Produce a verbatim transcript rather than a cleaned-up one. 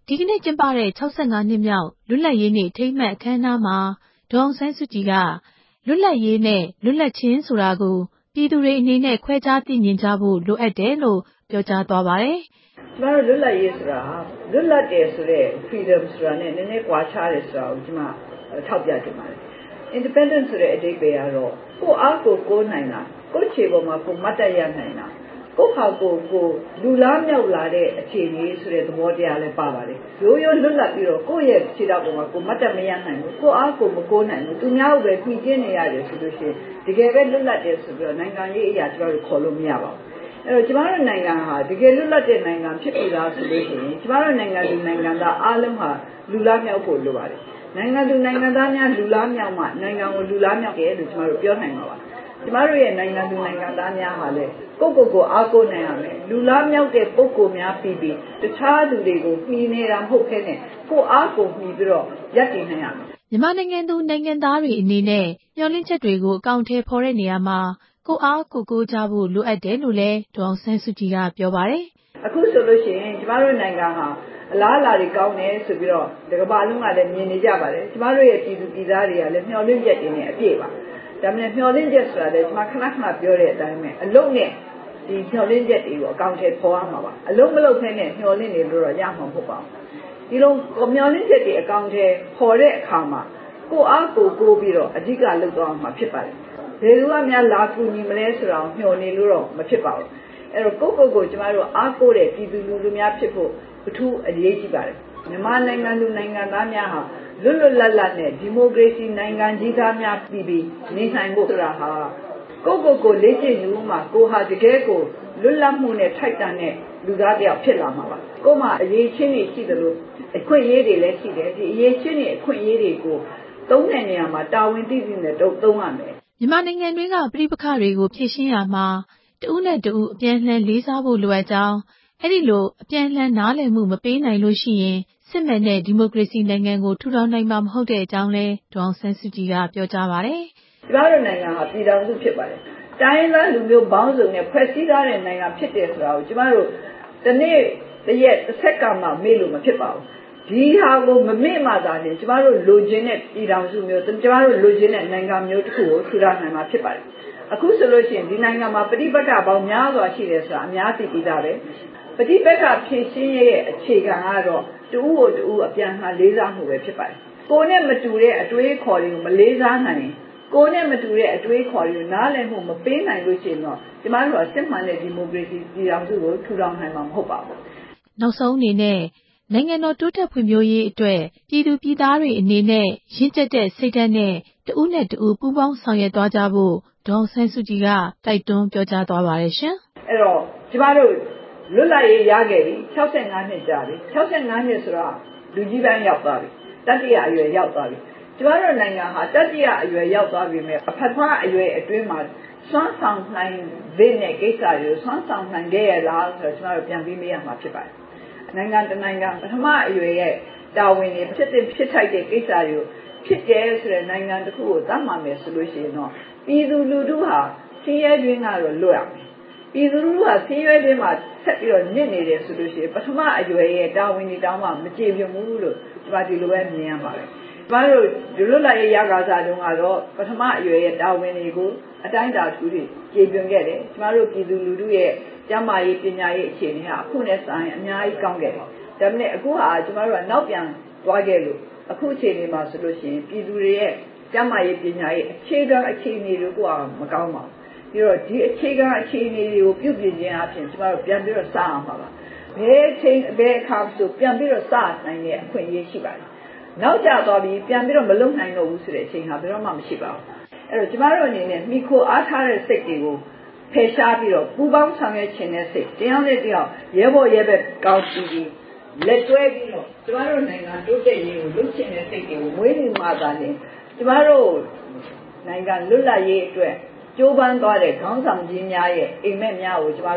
ဒီကနေ့ကျင်းပတဲ့၆၅နှစ်မြောက်လွတ်လပ်ရေးနေ့အထိမ်းအမှတ်အခမ်းအနားမှာဒေါ်အောင်ဆန်းစုကြည်ကလွတ်လပ်ရေးနဲ့လွတ်လပ်ခြင်းဆိုတာကိုပြည်သူတွေအနေနဲ့ခွဲခြားသိမြင်ကြဖို့လိုအပ်တယ်လို့ပြောကြားသွားပါတယ်။ကျမတို့လွတ်လပ်ရေးဆိုတာလွတ်လပ်တယ်ဆိုတဲ့ freedom ဆိုတာနဲ့နည်းနည်းကွာခြားတယ်ဆိုတာကိုကျမထောက်ပြချင်ပါတယ်။ independence ဆိုတဲ့အဓိပ္ပာယ်ကတော့ကိုယ့်အားကိုယ်ကိုးနိုင်တာကိုယ့်ခြေပေါ်မှာကိုယ်မတ်တပ်ရနိုင်တာကိုယ့်ဟာကိုယ်ကိုလူလားမြောက်လာတဲ့အခြေအနေဆိုတဲ့သဘောတရားလည်းပါပါတယ်။ရိုးရိုးလွတ်လပ်ပြီးတော့ကိုယ့်ရဲ့ခြေထောက်ပေါ်မှာကိုယ်မတ်တပ်မရနိုင်ဘူးကိုယ့်အားကိုယ်မကိုးနိုင်ဘူးသူများကိုပဲမှီတင်းနေရတယ်ဆိုလို့ရှိရင်တကယ်ပဲလွတ်လပ်တယ်ဆိုပြီးတော့နိုင်ငံရေးအရာကျမတို့ခေါ်လို့မရပါဘူး။အဲ့တော့ကျမတို့နိုင်ငံဟာတကယ်လွတ်လပ်တဲ့နိုင်ငံဖြစ်ပြီလားဆိုလို့ရှိရင်ကျမတို့နိုင်ငံသူနိုင်ငံသားအားလုံးဟာလူလားမြောက်ဖို့လိုပါတယ်။နိုင်ငံသူနိုင်ငံသားများလူလားမြောက်မှနိုင်ငံကိုလူလားမြောက်တယ်လို့ကျမတို့ပြောနိုင်မှာပါ။ကျမတို့ရဲ့နိုင်ငံသူနိုင်ငံသားများဟာလေကိုယ့်ကိုယ်ကိုအားကိုးနိုင်ရမယ်လူလားမြောက်တဲ့ပုဂ္ဂိုလ်များပြီးပြီးတခြားသူတွေကိုမှီနေတာမဟုတ်ဘဲနဲ့ကိုယ်အားကိုယ်မှီပြီးတော့ရပ်တည်နိုင်ရမယ်မြန်မာနိုင်ငံသူနိုင်ငံသားတွေအနေနဲ့မျှော်လင့်ချက်တွေကိုအကောင့်ထဲဖော်တဲ့နေရာမှာကိုယ်အားကိုယ်ကိုးကြဖို့လိုအပ်တယ်လို့လည်းဒေါ်အောင်ဆန်းစုကြည်ကပြောပါတယ်အခုဆိုလို့ရှိရင်ကျမတို့နိုင်ငံဟာအလားအလာတွေကောင်းတယ်ဆိုပြီးတော့ဒီကမ္ဘာလုံးကလည်းမြင်နေကြပါတယ်ကျမတို့ရဲ့ပြည်သူပြည်သားတွေကလည်းမျှော်လင့်ချက်တွေနဲ့အပြည့်ပါဒါမှလည်းမျှော်လင့်ချက်ဆိုတာလည်းကျမခဏခဏပြောတဲ့အတိုင်းပဲအလုံးနဲ့ဒီမျှော်လင့်ချက်တွေကိုအကောင့်ထဲပေါ်ရမှာပါအလုံးမလုံးဖဲနဲ့မျှော်လင့်နေလို့တော့ရမှာမဟုတ်ပါဘူးဒီလိုမျှော်လင့်ချက်တွေအကောင့်ထဲပေါ်တဲ့အခါမှာကိုအားကိုကိုပြီးတော့အဓိကလုပ်သွားမှာဖြစ်ပါတယ်ဘယ်သူကများလာကူညီမလဲဆိုတာကိုမျှော်နေလို့တော့မဖြစ်ပါဘူးအဲ့တော့ကိုယ့်ကိုယ်ကိုကျမတို့အားကိုးတဲ့ပြည်သူလူထုများဖြစ်ဖို့အထူးအရေးကြီးပါတယ်မြန်မာနိုင်ငံသူနိုင်ငံသားများဟာလွတ်လွတ်လပ်လပ်နဲ့ဒီမိုကရေစီနိုင်ငံကြီးသားများပြည်ပြီးနေနိုင်ဖို့ဆိုတာဟာကိုယ့်ကိုယ်ကိုလေ့ကျင့်ယူမှကိုဟာတကယ်ကိုလွတ်လပ်မှုနဲ့ထိုက်တန်တဲ့လူသားတစ်ယောက်ဖြစ်လာမှာပါကိုယ်မှာအရေးချင်းတွေရှိတယ်လို့အခွင့်အရေးတွေလည်းရှိတယ်ဒီအရေးချင်းတွေအခွင့်အရေးတွေကိုသုံးတဲ့နေရာမှာတာဝန်သိသိနဲ့သုံးရမယ်မြန်မာနိုင်ငံတွင်းကပြည်ပခါတွေကိုဖြည့်ရှင်းရမှာတဦးနဲ့တဦးအပြန်လှန်လေးစားဖို့လိုအပ်ကြောင်းအဲ့ဒီလိုအပြန်လှန်နားလည်မှုမပေးနိုင်လို့ရှိရင်စစ်မှန်တဲ့ဒီမိုကရေစီနိုင်ငံကိုထူထောင်နိုင်မှာမဟုတ်တဲ့အကြောင်းလဲဒေါ်အောင်ဆန်းစုကြည်ကပြောကြားပါတယ်။ကျမတို့နိုင်ငံဟာပြည်ထောင်စုဖြစ်ပါတယ်။တိုင်းသားလူမျိုးပေါင်းစုံနဲ့ဖွဲ့စည်းထားတဲ့နိုင်ငံဖြစ်တယ်ဆိုတာကိုကျမတို့ဒီနေ့တရက်တစ်ဆက်ကမှမေ့လို့မဖြစ်ပါဘူး။ဒီဟာကိုမမေ့မှသာလေကျမတို့လိုချင်တဲ့ပြည်ထောင်စုမျိုးကျမတို့လိုချင်တဲ့နိုင်ငံမျိုးတစ်ခုကိုထူထောင်နိုင်မှာဖြစ်ပါတယ်။အခုဆိုလို့ရှိရင်ဒီနိုင်ငံမှာပဋိပက္ခပေါင်းများစွာရှိတယ်ဆိုတာအများသိပြီးသားပဲပဋိပက္ခဖြေရှင်းရဲ့အခြေခံကတော့တူဦးကိုတူဦးအပြန်လှန်လေးစားမှုပဲဖြစ်ပါတယ်ကိုယ်နဲ့မတူတဲ့အတွေးခေါ်တွေကိုမလေးစားနိုင်ကိုယ်နဲ့မတူတဲ့အတွေးခေါ်တွေကိုနားလည်မှုမပေးနိုင်လို့ရှိရင်တော့ကျမတို့ကစစ်မှန်တဲ့ဒီမိုကရေစီပြည်ထောင်စုကိုထူထောင်နိုင်မှာမဟုတ်ပါဘူးနောက်ဆုံးအနေနဲ့နိုင်ငံတော်တိုးတက်ဖွံ့ဖြိုးရေးအတွက်ပြည်သူပြည်သားတွေအနေနဲ့ရင့်ကျက်တဲ့စိတ်ဓာတ်နဲ့တဦးနဲ့တဦးပူးပေါင်းဆောင်ရွက်သွားကြဖို့ဒေါ်အောင်ဆန်းစုကြည်ကတိုက်တွန်းပြောကြားသွားပါတယ်ရှင်အဲ့တော့ကျမတို့လွတ်လပ်ရေးရခဲ့ပြီ၆၅နှစ်ကြာပြီ၆၅နှစ်ဆိုတာလူကြီးပိုင်းရောက်သွားပြီတတိယအရွယ်ရောက်သွားပြီကျမတို့နိုင်ငံဟာတတိယအရွယ်ရောက်သွားပြီမဲ့အဖက်ဖားအရွယ်အတွင်းမှာစွမ်းဆောင်နိုင်တဲ့ကိစ္စတွေကိုစွမ်းဆောင်နိုင်ခဲ့ရလားဆိုတော့ကျမတို့ပြန်ပြီးမေးရမှာဖြစ်ပါတယ်နိုင်ငံတနိုင်ငံပထမအရွယ်ရဲ့တာဝန်တွေဖြစ်တဲ့ဖြစ်ထိုက်တဲ့ကိစ္စတွေကိုဖြစ်တယ်ဆိုတဲ့နိုင်ငံတစ်ခုကိုသတ်မှတ်မယ်ဆိုလို့ရှိရင်တော့ပြည်သူလူထုဟာဆင်းရဲတွင်းကတော့လွတ်ရမယ်ပြည်သူလူထုဟာဆင်းရဲတွင်းမှာဆက်ပြီးတော့ညစ်နေတယ်ဆိုလို့ရှိရင်ပထမအရွယ်ရဲ့တာဝန်တွေတောင်းမှမကြေပြဘူးလို့ကျမဒီလိုပဲမြင်ရပါတယ်ကျမတို့ဒီလွတ်လပ်ရေးရကားစားတုန်းကတော့ပထမအရွယ်ရဲ့တာဝန်တွေကိုအတိုင်းအတာတစ်ခုထိကြေပြခဲ့တယ်ကျမတို့ပြည်သူလူထုရဲ့ကျန်းမာရေးပညာရေးအခြေအနေဟာအခုနဲ့ဆိုင်အများကြီးကောင်းခဲ့တယ်ဒါပေမဲ့အခုဟာကျမတို့ကနောက်ပြန်သွားခဲ့လို့အခုအခြေအနေမှာဆိုလို့ရှိရင်ပြည်သူတွေရဲ့ကျန်းမာရေးပညာရေးအခြေခံအခြေအနေတွေကမကောင်းပါဘူးပြီးတော့ဒီအခြေခံအခြေအနေတွေကိုပြုပြင်ခြင်းအပြင်ကျမတို့ပြန်ပြီးတော့စအောင်ပါပါဘယ်ချိန်ဘယ်အခါဆိုပြန်ပြီးတော့စနိုင်တဲ့အခွင့်အရေးရှိပါတယ်နောက်ကျသွားပြီးပြန်ပြီးတော့မလုံနိုင်တော့ဘူးဆိုတဲ့အချိန်ဟာဘယ်တော့မှမရှိပါဘူးအဲ့တော့ကျမတို့အနေနဲ့မိခိုအားထားတဲ့စိတ်တွေကိုဖယ်ရှားပြီးတော့ပူပေါင်းဆောင်ရွက်ခြင်းနဲ့စိတ်တရားနဲ့တရားရဲဘော်ရဲဘက်ကောင်းပြီးလက်တွဲပြီးတော့ကျမတို့နိုင်ငံတိုးတက်ရေးကိုလုပ်ချင်တဲ့စိတ်တွေကိုမွေးမြူမှသာလျှင်ကျမတို့နိုင်ငံလွတ်လပ်ရေးအတွက်ကြိုးပမ်းသွားတဲ့ခေါင်းဆောင်ကြီးများရဲ့အိမ်မက်များကိုကျမ